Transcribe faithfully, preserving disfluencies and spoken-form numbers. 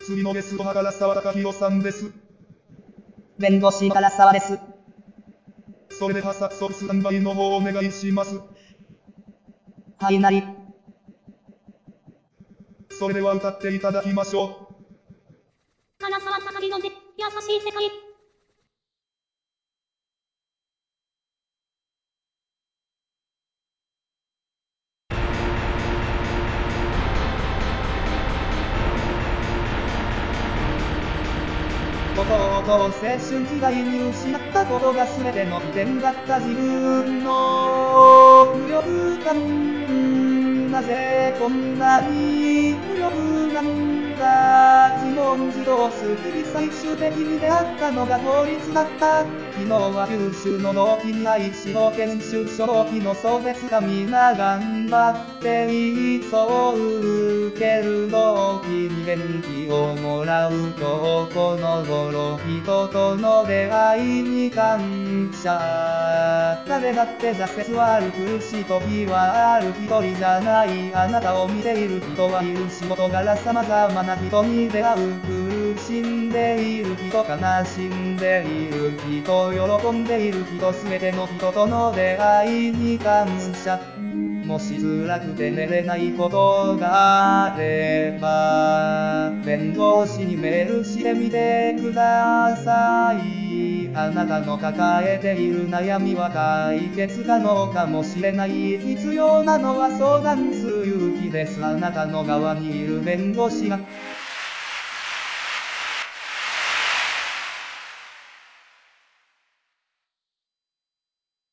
次のゲストは唐沢貴弘さんです。 弁護士唐沢です。 それでは早速スタンバイの方お願いします。 はいなり。 それでは歌っていただきましょう。 唐沢貴弘で優しい世界。 とうとう青春時代に失ったことが全ての起点だった自分の無力感。なぜこんなに無力なんだ。自問自答する日々、最終的に出会ったのが法律だった。昨日は九州の同期に愛し保健出生期の送別が皆頑張っていそうける同期に元気をもらうとこの頃、人との出会いに感謝。誰だって挫折はある、苦しい時はある、一人じゃない。あなたを見ている人はいる、仕事柄様々な人に出会う。苦しんでいる人、悲しんでいる人、喜んでいる人、すべての人との出会いに感謝。もし辛くて寝れないことがあれば、弁護士にメールしてみてください。あなたの抱えている悩みは解決可能かもしれない。必要なのは相談する勇気です。あなたの側にいる弁護士が